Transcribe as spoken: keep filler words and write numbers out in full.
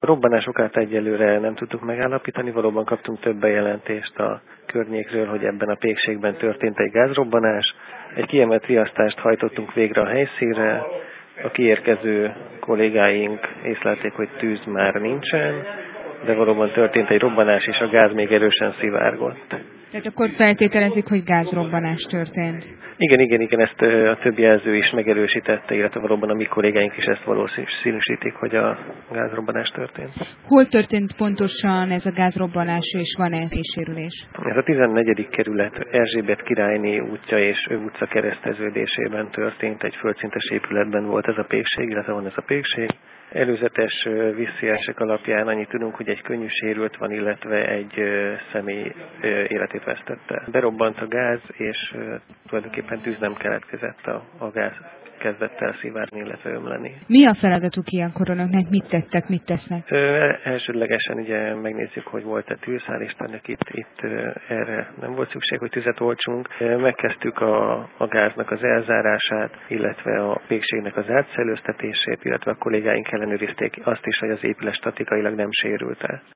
A robbanásokat egyelőre nem tudtuk megállapítani, valóban kaptunk több bejelentést a környékről, hogy ebben a pékségben történt egy gázrobbanás. Egy kiemelt riasztást hajtottunk végre a helyszínre, a kiérkező kollégáink észlelték, hogy tűz már nincsen, de valóban történt egy robbanás, és a gáz még erősen szivárgott. Tehát akkor feltételezik, hogy gázrobbanás történt. Igen, igen, igen, ezt a többi jelző is megerősítette, illetve valóban a mi kollégáink is ezt valószínűsítik, hogy a gázrobbanás történt. Hol történt pontosan ez a gázrobbanás, és van-e sérülés? Ez a tizennegyedik kerület Erzsébet királyné útja és Öv utca kereszteződésében történt, egy földszintes épületben volt ez a pékség, illetve van ez a pékség. Előzetes visszajelzések alapján annyit tudunk, hogy egy könnyű sérült van, illetve egy személy életét vesztette. Berobbant a gáz, és tulajdonképpen tűz nem keletkezett, a, a gáz kezdett el szivárni, illetve ömleni. Mi a feladatuk ilyenkor önöknek? Mit tettek, mit tesznek? Ö, elsődlegesen ugye megnézzük, hogy volt-e tűz, hál' Istennek itt, itt erre nem volt szükség, hogy tüzet oltsunk. Megkezdtük a, a gáznak az elzárását, illetve a pékségnek az átszellőztetését, illetve a kollégáink ellenőrizték azt is, hogy az épület statikailag nem sérült el.